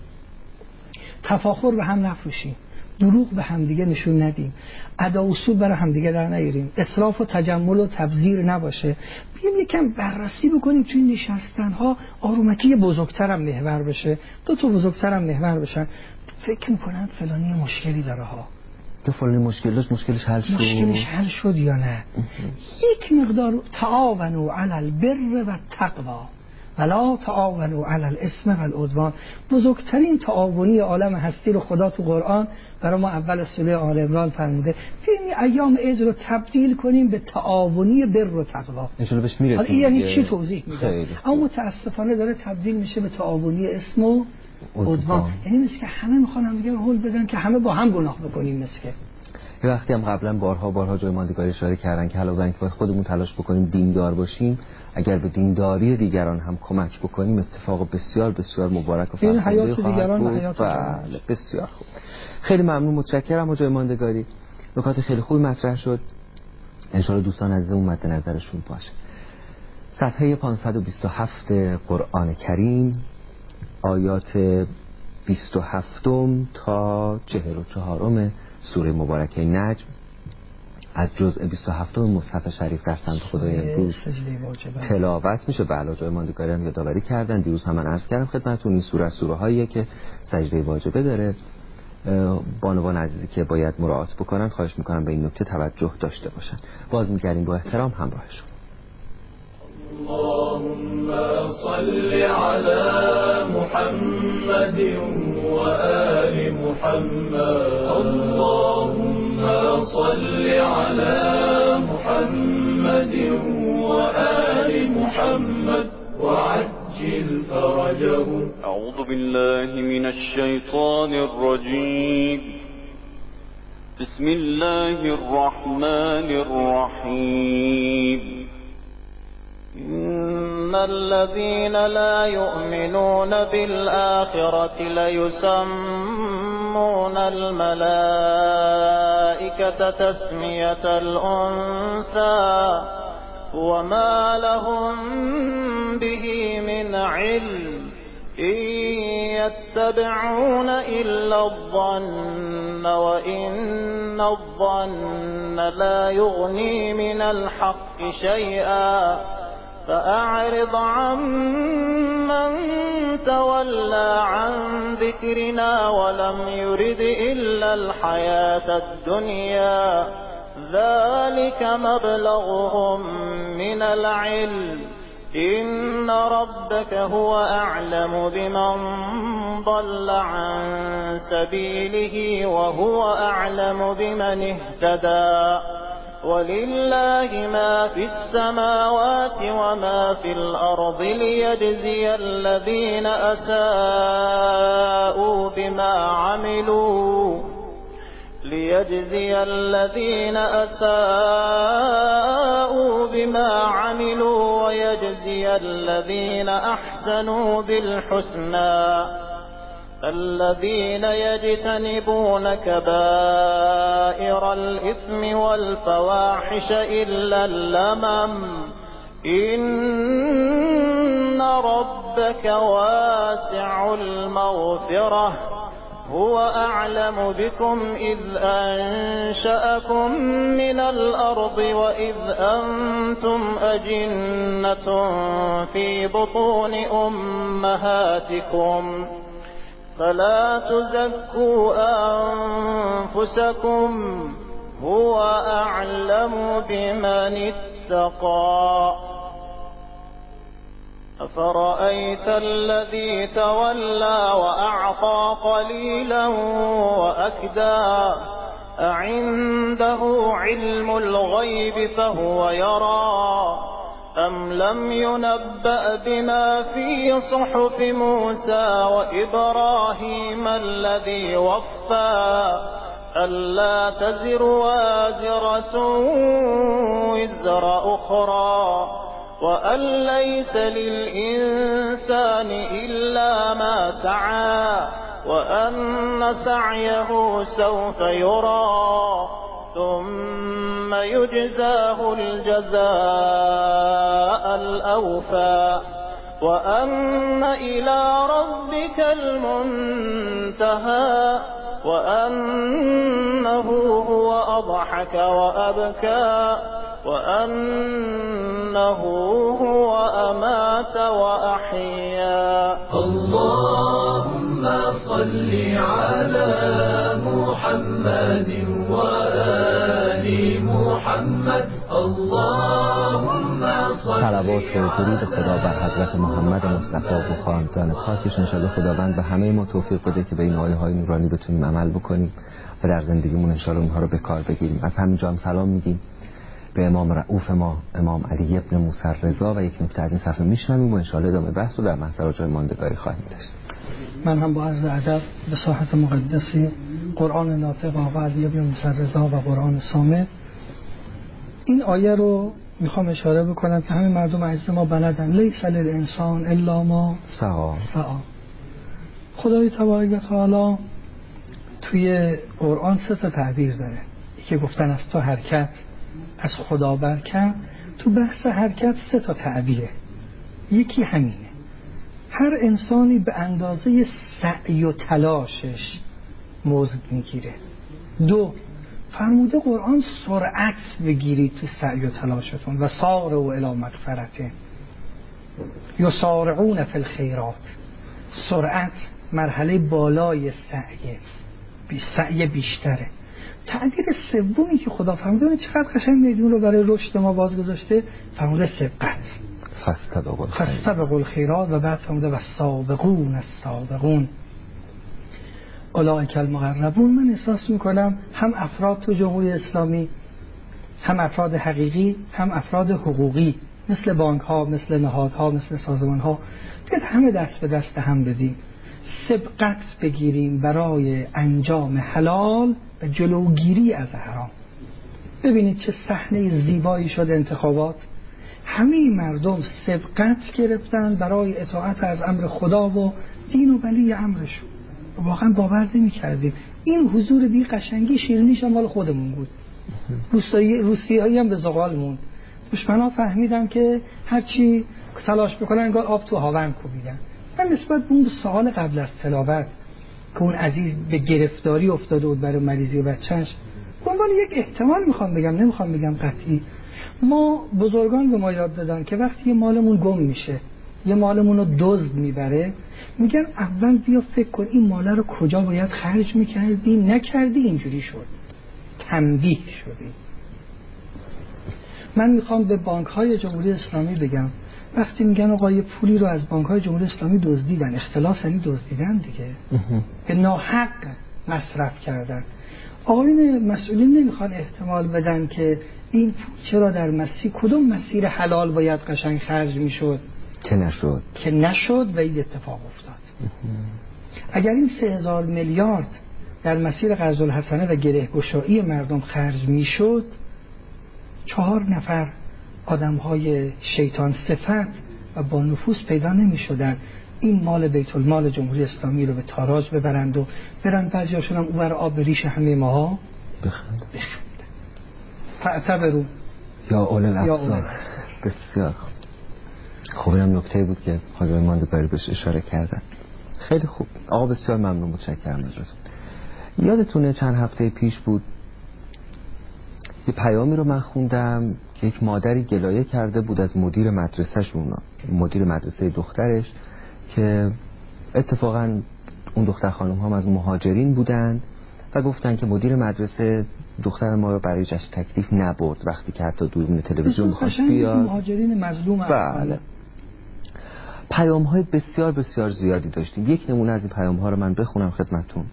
تفاخر به هم نفروشیم، دروغ به هم دیگه نشون ندیم، ادا اصول برای هم دیگه در نیاریم، اسراف و تجمل و تبذیر نباشه، بیایم یکم بررسی بکنیم توی نشستن ها، آرومکی بزرگترم محور بشه، 2 تا بزرگترم محور بشن. فکر میکنن فلانی مشکلی داره ها، تو فلانی مشکلش حل شد یا نه؟ یک مقدار تعاونوا علی البر و التقوا ولا تعاونوا علی الاثم والعدوان. بزرگترین تعاونی عالم هستی رو خدا تو قرآن برای ما اول سوره آل عمران فرموده، این ایام عید رو تبدیل کنیم به تعاونی بر و تقوا. ان شاء الله بهش میرسیم. این یعنی چی توضیح میدم، اما متاسفانه داره تبدیل میشه به تعاونی اسم و عدوان. یعنی مثل که همه میخوان هم دیگه هول بدن که همه با هم گناه بکنیم. مثل که یه وقتی هم قبلا بارها جای ماندگاری اشاره کردن که علاوه بر اینکه باید خودمون تلاش بکنیم دیندار باشیم، اگر به دینداری دیگران هم کمک بکنیم اتفاق بسیار بسیار مبارک و فرخنده حیات دیگران و حیات بله بسیار خوب. خیلی ممنون، متشکرم جای ماندگاری. نکات خیلی خوبی مطرح شد، ان شاء الله دوستان عزیزمون مد نظرشون باشه. صفحه 527 قرآن کریم، آیات 27 تا 44 سوره مبارکه نجم از جزء 27 مصحف شریف در سمت خدای امروز تلاوت میشه. بله جای ماندگاری هم یادآوری کردن، دیروز هم من عرض کردم خدمتتون این سوره هاییه که سجده واجبه داره. بانوان عزیزی که باید مراعات بکنن خواهش میکنم به این نکته توجه داشته باشن. باز میگردیم با احترام همراهشون. اللهم صل على محمد محمد وآل محمد. اللهم صل على محمد وآل محمد وعجل فرجهم. أعوذ بالله من الشيطان الرجيم. بسم الله الرحمن الرحيم. إن الذين لا يؤمنون بالآخرة ليسمون الملائكة تسمية الأنثى وما لهم به من علم إن يتبعون إلا الظن وإن الظن لا يغني من الحق شيئا فأعرض عمن تولى عن ذكرنا ولم يرد إلا الحياة الدنيا ذلك مبلغهم من العلم إن ربك هو أعلم بمن ضل عن سبيله وهو أعلم بمن اهتدى ولله ما في السماوات وما في الأرض ليجزي الذين أساءوا بما عملوا ويجزي الذين أحسنوا بالحسنى الذين يجتنبون كبائر الإثم والفواحش إلا اللمم إن ربك واسع المغفرة هو أعلم بكم إذ أنشأكم من الأرض وإذ أنتم أجنة في بطون أمهاتكم فلا تزكوا أنفسكم هو أعلم بمن اتقى. أفرأيت الذي تولى وأعطى قليلا وأكدى أعنده علم الغيب فهو يرى أم لم ينبأ بما في صحف موسى وإبراهيم الذي وفى ألا تزر وازرة وزر أخرى وأن ليس للإنسان إلا ما سعى وأن سعيه سوف يرى ثم يجزاه الجزاء الأوفى وأن إلى ربك المنتهى وأنه هو أضحك وأبكى وأنه هو أمات وأحيا. اللهم صل على محمد وآل محمد. اللهم صل صلوات و درود خدا بر حضرت محمد مصطفی و خاندان پاکش. انشاءالله خداوند به همه ما توفیق بده که به این آیه های نورانی بتونیم عمل بکنیم و در زندگیمون انشاءالله اونها رو به کار بگیریم. از همینجا هم سلام میگیم به امام رؤوف ما امام علی ابن موسی رضا و یک نکته از این صفحه میشنویم و انشاءالله ادامه بحث رو در محضر جای ماندگاری خواهیم داشت. من هم با عرض ادب به ساحت مقدسی قرآن ناطق آقا علی ابن موسی رضا و قرآن صامت این آیه رو میخوام اشاره بکنم که همین مردم عزیز ما بلدن. لیس للانسان الا ما سعی. خدای تبارک و تعالی توی قرآن 3 تا تعبیر داره که گفتن از تو حرکت از خدا برکن. تو بحث حرکت 3 تا تعبیره. یکی همینه، هر انسانی به اندازه سعی و تلاشش موضع میگیره. 2 فرموده قرآن سرعت بگیرید تو سعی و تلاشتون و سارعوا الی مغفرته یسارعون فی الخیرات. سرعت مرحله بالای سعی بیشتره. تعبیر سومی که خدا فرموده چقدر قشنگ میدون رو برای رشد ما باز گذاشته، فرموده سبقت فاستبقوا الخیرات و بعد فرموده و السابقون السابقون اولئک المقربون، من احساس میکنم هم افراد تو جمهوری اسلامی، هم افراد حقیقی، هم افراد حقوقی، مثل بانک ها، مثل نهادها، مثل سازمان ها، باید همه دست به دست هم بدیم، سبقت بگیریم برای انجام حلال و جلوگیری از حرام. ببینید چه صحنه زیبایی شد انتخابات. همه مردم سبقت گرفتن برای اطاعت از امر خدا و دین و ولی امرشون. واقعا باور نمی‌کردیم این حضور بی قشنگی شیرینیش هم مال خودمون بود. روسیایی هم به زغال موند. دشمنا فهمیدن که هرچی تلاش بکنن انگار آب تو هاون کوبیدن. من نسبت به اون سوال قبل از تلاوت که اون عزیز به گرفتاری افتاده بود برای مریضی بچه‌ش، دنبال یک احتمال میخوام بگم، نمیخوام بگم قطعی. ما بزرگان به ما یاد دادن که وقتی یه مالمون گم میشه، یه مالمون رو دزد میبره، میگن اول بیا فکر کن این مال رو کجا باید خرج میکردی، نکردی اینجوری شد، تنبیه شدی. من میخوام به بانک‌های جمهوری اسلامی بگم وقتی میگن آقا یه پولی رو از بانک‌های جمهوری اسلامی دزدیدن، اختلاس یعنی دزدیدن دیگه، به ناحق مصرف کردن. آقایون مسئولین نمیخوان احتمال بدن که این پول چرا در کدوم مسیر حلال باید قشنگ خرج میشد که نشد و این اتفاق افتاد. اگر این 3000 میلیارد در مسیر قرض الحسنه و گره گشایی مردم خرج میشد، 4 نفر آدم‌های شیطان صفت و با نفوذ پیدا نمی‌شدن این مال بیت المال جمهوری اسلامی رو به تاراج ببرند و برن بعضیاشون هم اونور آب ریش همه ماها بخند. فاعتبروا یا اول الابصار. بسیار خوب. اینم نکته بود که حاجی ماندگاری بهش اشاره کردن. خیلی خوب آقا، بسیار ممنون، متشکرم ازتون. یادتونه چند هفته پیش بود یه پیامی رو من خوندم که یک مادری گلایه کرده بود از مدیر مدرسه‌شون، مدیر مدرسه دخترش، که اتفاقاً اون دختر خانم هم از مهاجرین بودن و گفتن که مدیر مدرسه دختر ما رو برای جشن تکلیف نبرد وقتی که حتی دوربین تلویزیون می‌خواست بیاد. مهاجرین مظلوم. بله. پیام‌های بسیار بسیار زیادی داشتیم. یک نمونه از این پیام‌ها رو من بخونم خدمتتون.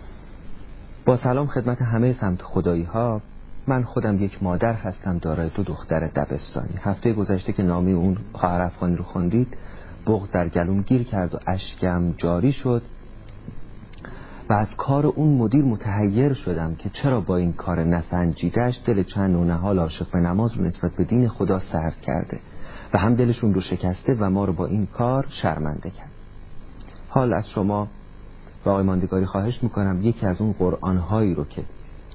با سلام خدمت همه سمت خدایی‌ها، من خودم یک مادر هستم دارای 2 دختر دبستانی. هفته گذشته که نامه اون خواهر افغانی رو خوندید، بغض در گلوم گیر کرد و اشکم جاری شد و از کار اون مدیر متحیر شدم که چرا با این کار نسنجیده‌اش دل چند نونهال عاشق به نماز رو نسبت به دین خدا سرد کرده و هم دلشون رو شکسته و ما رو با این کار شرمنده کرد. حال از شما و آقای ماندگاری خواهش میکنم یکی از اون قرآن‌هایی رو که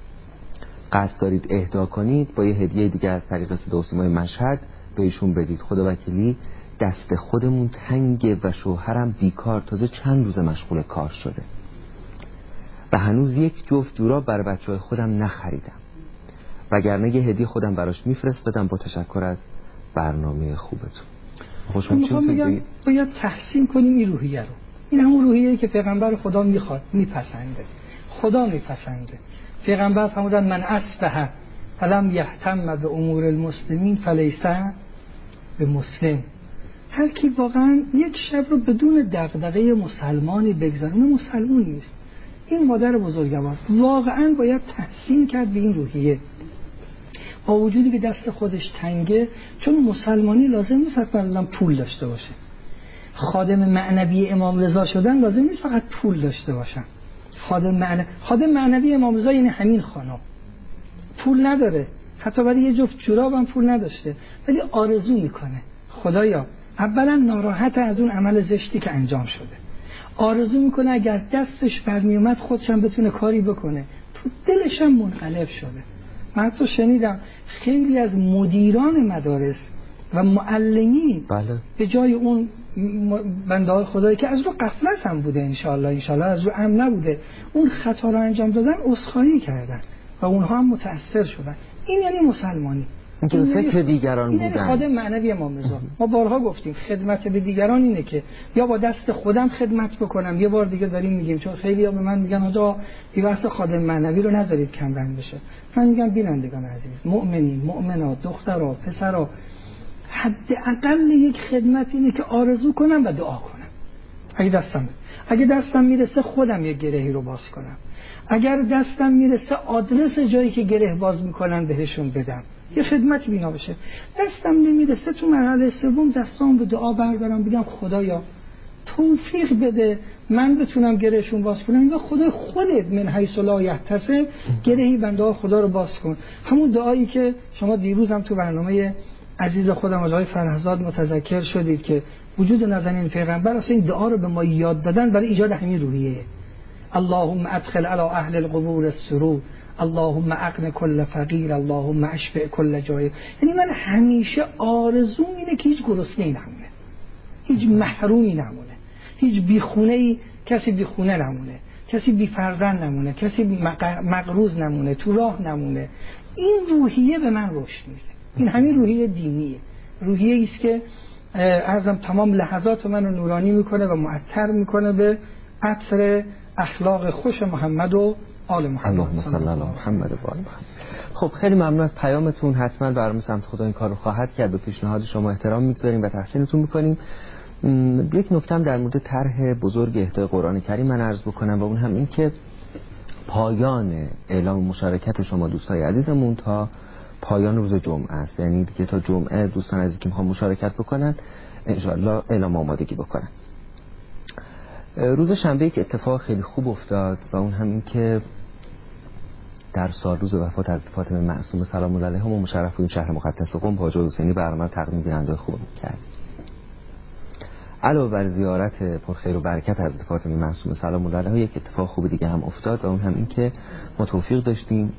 قصد دارید اهدا کنید با یه هدیه دیگه از طریق صدا و سیمای مشهد به ایشون بدید. خدا وکیلی دست خودمون تنگه و شوهرم بیکار، تازه چند روز مشغول کار شده و هنوز یک جفت جوراب برای بچه‌های خودم نخریدم، وگرنه یه هدیه خودم براش میفرستادم. با تشکر از برنامه خوبتون. میخوام بگم باید تحسین کنیم این روحیه رو. این همون روحیه‌ای که پیغمبر خدا میخواد، میپسنده، خدا میپسنده. پیغمبر فرمودن من اصبح فلم یهتم به امور المسلمین فلیس به مسلم. هر کی واقعا یک شب رو بدون دغدغه مسلمانی بگذاره، اون مسلمان نیست. این مادر بزرگوار واقعا باید تحسین کرد به این روحیه، با وجودی که دست خودش تنگه، چون مسلمانی لازم نیست حتما پول داشته باشه. خادم معنوی امام رضا شدن لازم نیست فقط پول داشته باشن. خادم معنوی امام رضا یعنی همین خانم پول نداره، حتی برای یه جفت جوراب هم پول نداشته، ولی آرزو میکنه خدایا اولا ناراحت از اون عمل زشتی که انجام شده، آرزو میکنه اگر دستش برمی اومد خودش هم بتونه کاری بکنه، تو دلش هم منقلب شده. من حتی شنیدم خیلی از مدیران مدارس و معلمین به جای اون بنده خدایی که از رو غفلت هم بوده، انشالله از رو امن نبوده، اون خطا رو انجام دادن، عذرخواهی کردن و اونها هم متأثر شدن. این یعنی مسلمانی، این فکر دیگران بودن. این خادم معنوی امام رضا. ما بارها گفتیم خدمت به دیگران اینه که یا با دست خودم خدمت بکنم، یه بار دیگه داریم میگیم، چون خیلی ها به من میگن آقا این بحث خادم معنوی رو نذارید کم رنگ بشه. من میگم بینندگان عزیز، مؤمنین، مؤمنات، دخترها، پسرها، حداقل یک خدمت اینه که آرزو کنم و دعا کنم. اگه دستم میرسه خودم یه گرهی رو باز کنم، اگر دستم میرسه آدرس جایی که گره باز میکنن بهشون بدم، یه خدمت بینا بشه. دستم نمیرسه تو مرحله سوم دستام به دعا بردارم بگم خدایا توفیق بده من بتونم گرهشون باز کنم، یا خدا خودت من حیث لا یحتسب گرهی بنده خدا رو باز کن. همون دعایی که شما دیروز هم تو برنامه عزیز خودم آقای فرهزاد متذکر شدید که وجود نازنین پیغمبر اصلا این دعا رو به ما یاد دادن برای ایجاد همین روحیه. اللهم ادخل علی اهل القبور السرور، اللهم اغن کل فقیر، اللهم اشبع کل جای. یعنی من همیشه آرزوم اینه که هیچ گرسنه‌ای نمونه، هیچ محرومی نمونه، هیچ بیخونه‌ای کسی بیخونه نمونه، کسی بی فرزند نمونه، کسی مقروض نمونه، تو راه نمونه. این روحیه به من رشد میده. این همین روحیه دینیه، روحیه است که عرضم تمام لحظات منو نورانی میکنه و معطر میکنه به عطر اخلاق خوش محمد و آل محمد. اللهم صل علی محمد و آل محمد. خب خیلی ممنون از پیامتون. حتما برنامه سمت خدا این کار رو خواهد کرد. به پیشنهاد شما احترام میگذاریم و تحسینتون میکنیم. یک نکته در مورد طرح بزرگ اهدای قرآن کریم من عرض بکنم و اون هم این که پایان اعلام مشارکت شما دوستای عزیزمون تا پایان روز جمعه است. یعنی دیگه تا جمعه دوستان عزیزی که میخوان مشارکت بکنن انشاءالله اعلام آمادگی بکنن. روز شنبه یک اتفاق خیلی خوب افتاد و اون هم این که در سال روز وفات حضرت فاطمه معصومه سلام الله علیها ما مشرف بودیم شهر مقدس قم با حاج حسینی برنامه تقدیم بیننده خوب می‌کرد. علاوه بر زیارت پرخیر و برکت حضرت فاطمه معصومه سلام الله علیها یک اتفاق خوب دیگه هم افتاد و اون هم این که ما توفیق داشتیم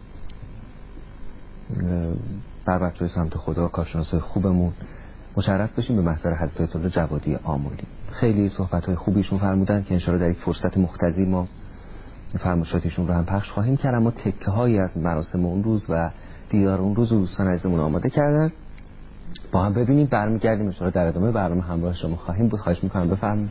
بر بچه‌های سمت خدا کارشناسای خوبمون مشرف بشیم به محضر حضرت آیت الله جوادی آملی. خیلی صحبت‌های خوبیشون فرمودن که ان شاءالله در یک فرصت مختصری ما فرمایشاتشون رو هم پخش خواهیم کرد. اما تکه‌هایی از مراسم اون روز و دیدار اون روز دوستان عزیزمون آماده کردن، با هم ببینیم. برمیگردیم ان شاءالله در ادامه برنامه همراه شما خواهیم بود. خواهش می‌کنم بفرمایید.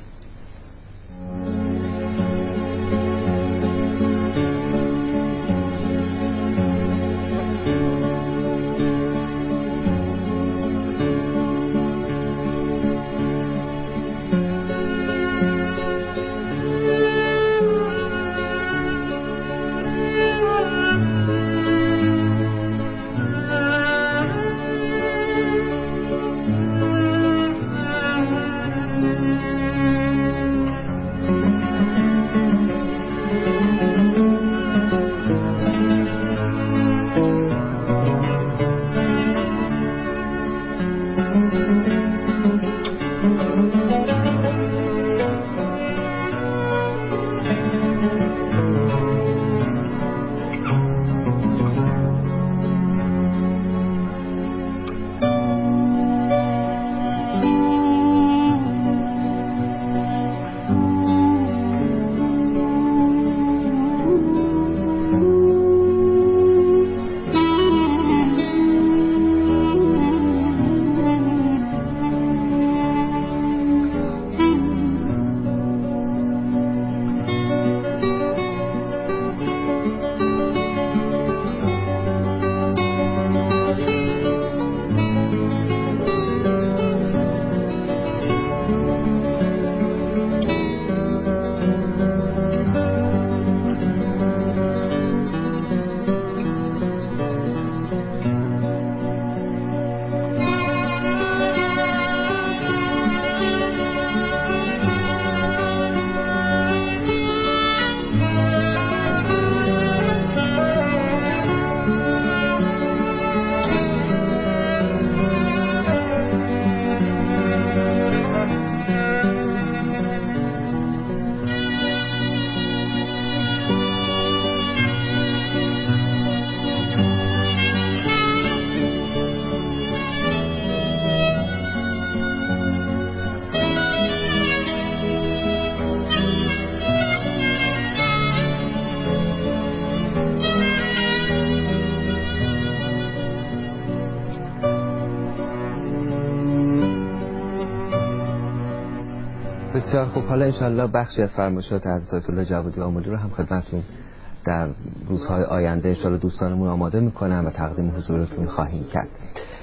بسیار خوب. حالا انشاءالله بخشی از فرمایشات حضرت آیت الله جوادی آملی رو هم خدمتتون در روزهای آینده انشاءالله دوستانمون آماده میکنن و تقدیم حضورتون خواهیم کرد.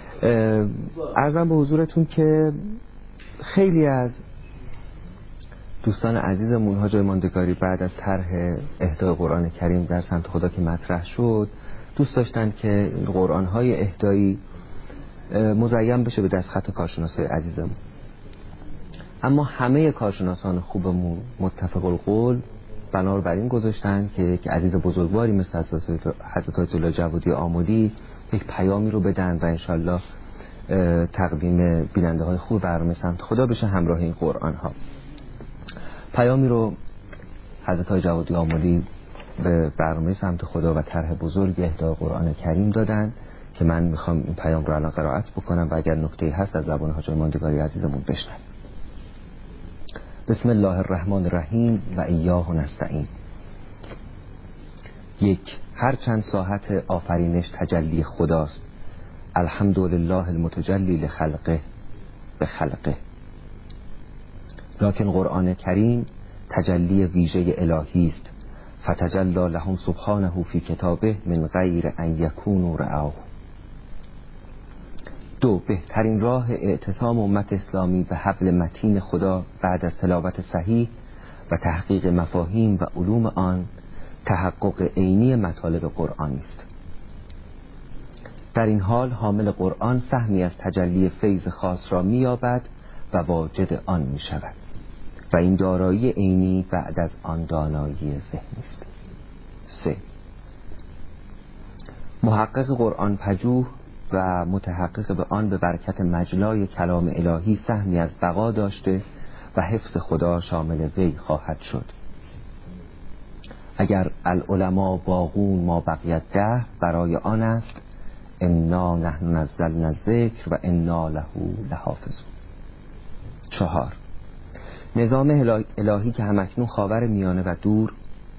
عرضم به حضورتون که خیلی از دوستان عزیزمون حاج ماندگاری بعد از طرح اهدای قرآن کریم در سمت خدا که مطرح شد، دوست داشتن که قرآن‌های اهدایی مزین بشه به دستخط کارشناسای عزیزمون. اما همه کارشناسان خوبمون متفق القول بنار بر این گذاشتن که یک عزیز بزرگواری مثل حضرت آیت الله جوادی آملی یک پیامی رو بدن و انشالله تقدیم بیننده های خوب برنامه سمت خدا بشه همراه این قرآن ها. پیامی رو حضرت آیت جوادی آملی به برنامه سمت خدا و طرح بزرگ اهدای قرآن کریم دادن که من میخوام این پیام رو الان قرائت بکنم و اگر نکته‌ای هست از زبان حاج ماندگاری عزیزمون بشنویم. بسم الله الرحمن الرحیم و ایاه نستعین. 1. هر چند ساحت آفرینش تجلی خداست، الحمدلله المتجلی لخلقه به خلقه. لکن قرآن کریم تجلی ویژه الهی است، فتجلی لهم سبحانه فی کتابه من غیر ان یکونوا رآه. 2. بهترین راه اعتصام امت اسلامی به حبل متین خدا بعد از تلاوت صحیح و تحقیق مفاهیم و علوم آن تحقق عینی مطالب قرآن است. در این حال حامل قرآن سهمی از تجلی فیض خاص را می‌یابد و واجد آن می‌شود و این دارایی عینی بعد از آن دانایی ذهنی است. 3. محقق قرآن پژوه و متحقق به آن به برکت مجلای کلام الهی سهمی از بقا داشته و حفظ خدا شامل وی خواهد شد. اگر العلماء باقون ما بقیت ده برای آن است، انا نحن نزلنا الذکر و انا له لحافظون. 4. نظام الهی که همکنون خاور میانه و دور،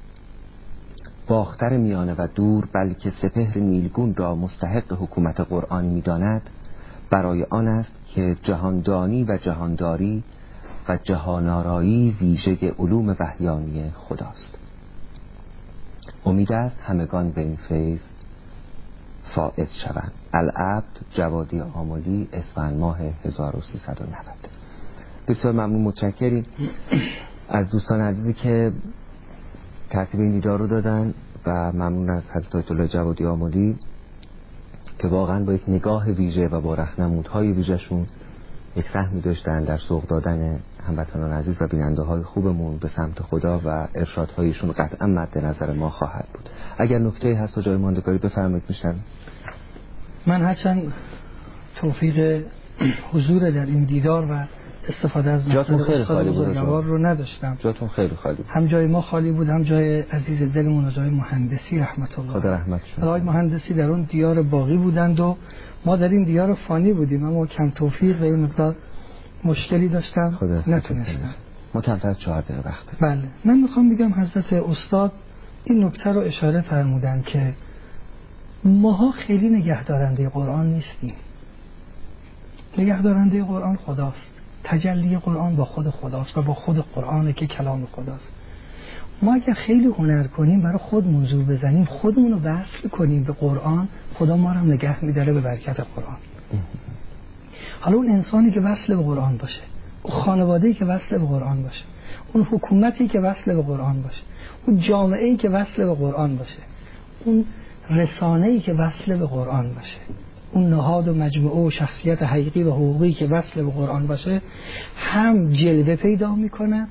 باختر میانه و دور، بلکه سپهر نیلگون را مستحق حکومت قرآن می‌داند، برای آن است که جهاندانی و جهانداری و جهان‌آرایی ویژه علوم وحیانی خداست. امید است همگان به این فیض فائز شوند. العبد جوادی آملی، اسفند ماه 1390. بسیار ممنون، متشکریم از دوستان عزیزی که ترتیب این دیدار رو دادن و ممنون از حضرت آیت الله جوادی آملی که واقعا با یک نگاه ویژه و با راهنمودهای ویژه‌شون یک سهمی داشتن در سوق دادن هموطنان عزیز و بیننده های خوبمون به سمت خدا و ارشادهایشون قطعا مد نظر ما خواهد بود. اگر نکته‌ای هست و جای ماندگاری بفرمایید. میشن من هرچند توفیق حضور در این دیدار و استفاده از جاتون خیلی خالی بود رو نداشتم. جاتون خیلی خالی بود. هم جای ما خالی بود، هم جای عزیز دلمون و جای مهندسی رحمت الله. خدا رحمتش کنه. آقای مهندسی در اون دیار باقی بودند و ما در این دیار فانی بودیم، اما کم توفیق و این مقدار مشکلی داشتم نتونستم. ما کمتر از 4 دقیقه وقت. بله، من میخوام بگم حضرت استاد این نکته رو اشاره فرمودن که ماها خیلی نگهدارنده قرآن نیستیم. نگهدارنده قرآن خداست. تجلی قرآن با خود خداست و با خود قرآنه که کلام خداست. ما اگر خیلی هنر کنیم برای خودمون زور بزنیم، خودمون رو وصل کنیم به قرآن، خدا ما رو نگه می‌داره به برکت قرآن. حالا اون انسانی که وصل به قرآن باشه، اون خانواده‌ای که وصل به قرآن باشه، اون حکومتی که وصل به قرآن باشه، اون جامعه‌ای که وصل به قرآن باشه، اون رسانه‌ای که وصل به قرآن باشه، اون نهاد و مجموعه و شخصیت حقیقی و حقوقی که وصل به قرآن باشه، هم جلوه پیدا می‌کند،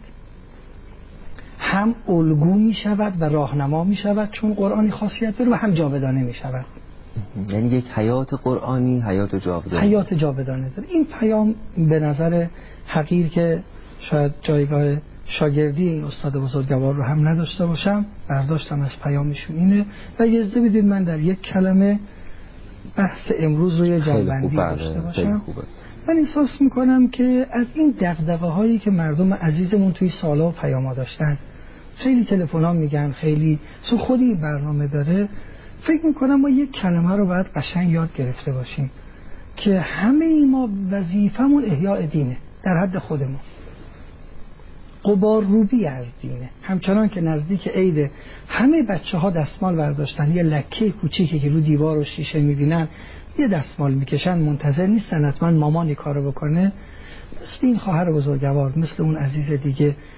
هم الگو می‌شود و راهنما می‌شود چون قرآنی خاصیت داره، و هم جاودانه می‌شود. یعنی یک حیات قرآنی، حیات جاودانه. حیات جاودانه داره. این پیام به نظر حقیر که شاید جایگاه شاگردی این استاد بزرگوار رو هم نداشته باشم، برداشتم از پیامشون اینه و اجازه بدید من در یک کلمه بحث امروز رو یه جنبندی داشته باشم. من احساس میکنم که از این دغدغه هایی که مردم عزیزمون توی سالها و پیاما داشتن، خیلی تلفن‌ها میگن، خیلی خود این برنامه داره، فکر میکنم ما یک کلمه رو باید قشنگ یاد گرفته باشیم که همه ما وظیفمون احیاء دینه در حد خودمون، غبار روبی از دینه. همچنان که نزدیک عید همه بچه ها دستمال برداشتن، یه لکه کوچیکی که رو دیوار و شیشه میبینن یه دستمال میکشن، منتظر نیستن حتما مامانی کارو بکنه. مثل این خواهر بزرگوار، مثل اون عزیز دیگه،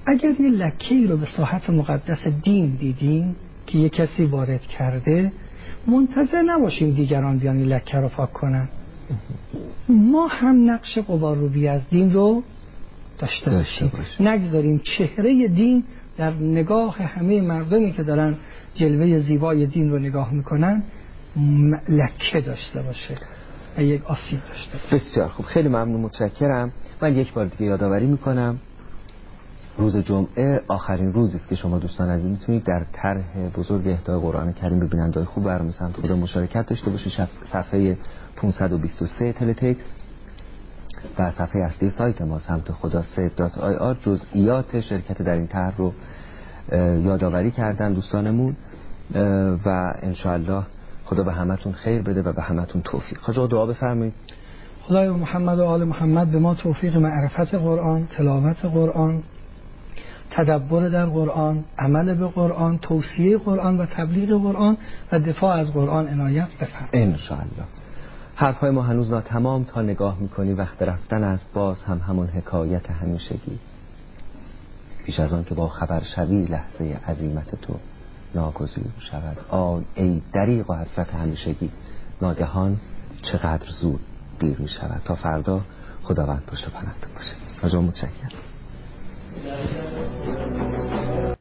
اگر یه لکه‌ای رو به ساحت مقدس دین دیدیم که یه کسی وارد کرده، منتظر نباشیم دیگران بیان این لکه رو پاک کنن. ما هم نقش غبارروبی از دین رو داشته باشیم، نگذاریم چهره دین در نگاه همه مردمی که دارن جلوه زیبای دین رو نگاه میکنن لکه داشته باشه و یک آسیب داشته باشه. بسیار خوب، خیلی ممنون، متشکرم. من یک بار دیگه یادآوری میکنم روز جمعه آخرین روزی است که شما دوستان عزیز میتونید در طرح بزرگ اهدای قرآن کریم به بیننده‌های خوب برنامه سمت خدا مشارکت داشته باشید. صفحه 523 تلتکس و صفحه اصلی سایت ما سمت خدا سید.ir جزئیات شرکت در این طرح رو یادآوری کردن دوستانمون و انشاءالله خدا به همتون خیر بده و به همتون توفیق. خدا دعا بفرمایید. خدای محمد و آل محمد به ما توفیق معرفت قرآن، تلاوت قرآن، تدبر در قرآن، عمل به قرآن، توصیه قرآن و تبلیغ قرآن و دفاع از قرآن عنایت بفرمایید. انشاءالله. حرفهای ما هنوز ناتمام، تا نگاه میکنی وقت رفتن است، باز همون حکایت همیشگی. پیش از آن که با خبر شوی لحظه عظیمت تو ناگزیر شود. آی ای دریغ و حسرت همیشگی، ناگهان چقدر زود دیر می شود. تا فردا خداوند پشت و پناهتون باشه. از متشکرم.